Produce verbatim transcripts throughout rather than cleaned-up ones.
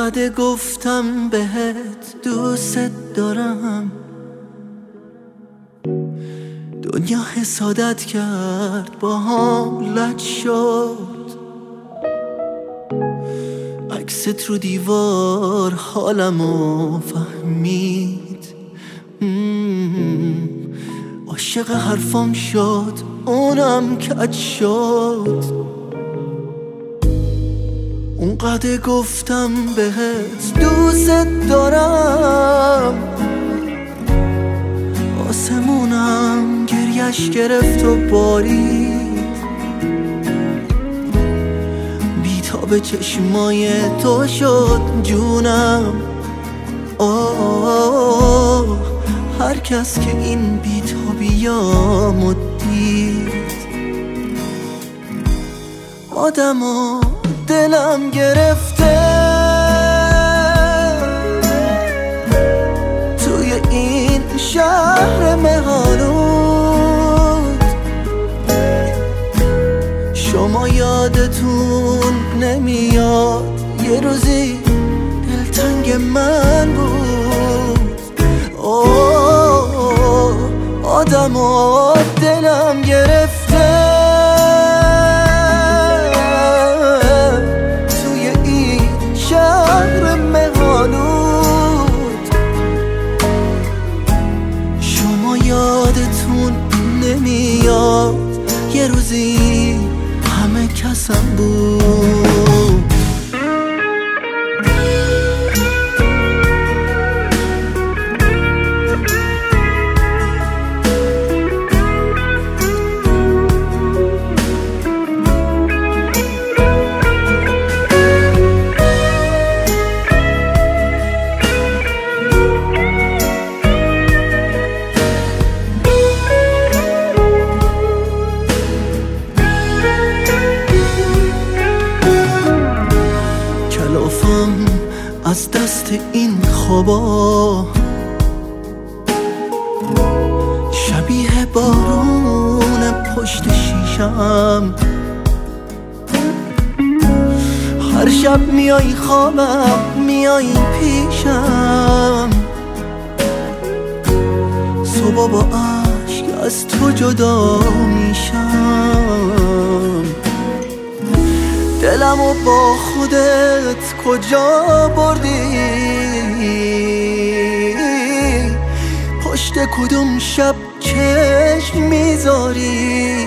اونقدر گفتم بهت دوست دارم، دنیا حسادت کرد با هم لج شد. عکست رو دیوار حالمو فهمید، عاشق حرفام شد اونم کج شد. اونقدر گفتم بهت دوست دارم، آسمونم گریش گرفت و بارید. بیتاب چشمای تو شد جونم. آه هر کس که این بیتابیامو دید، آدمو دلم گرفته توی این شهر مهالود. شما یادتون نمیاد یه روزی دلتنگ من بود؟ اوه آدمو دلم گرفته توی این شهر مهالود. شما یادتون نمیاد یه روزی همه کسم بود. از دست این خوابا شبیه بارون پشت شیشم. هر شب میای خوابم، میای پیشم. صبح با عشق از تو جدا میشم. دلمو با خودت کجا بردی؟ پشت کدوم شب چشم میذاری؟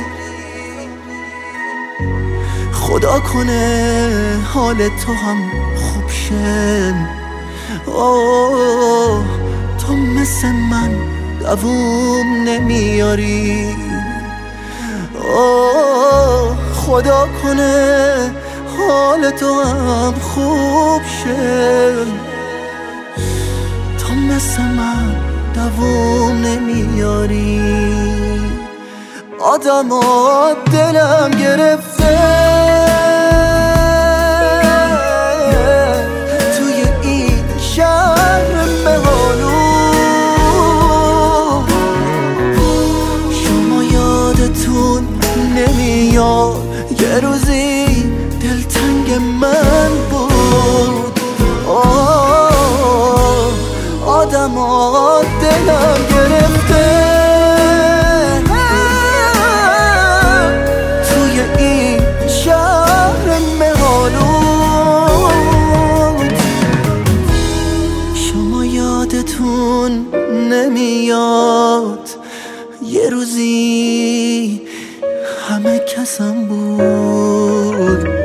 خدا کنه حال تو هم خوب شه. اوه تو مثل من دووم نمیاری. اوه خدا کنه حال تو هم خوب شه. تو مثل من دووم نمیاری. آدما دلم گرفته توی این شهر مهالود. شما یادتون نمیاد یه روزی دلتنگ من بود؟ آه آدما دلم گرفته توی این شهر مهالود. شما یادتون نمیاد یه روزی همه کسم بود.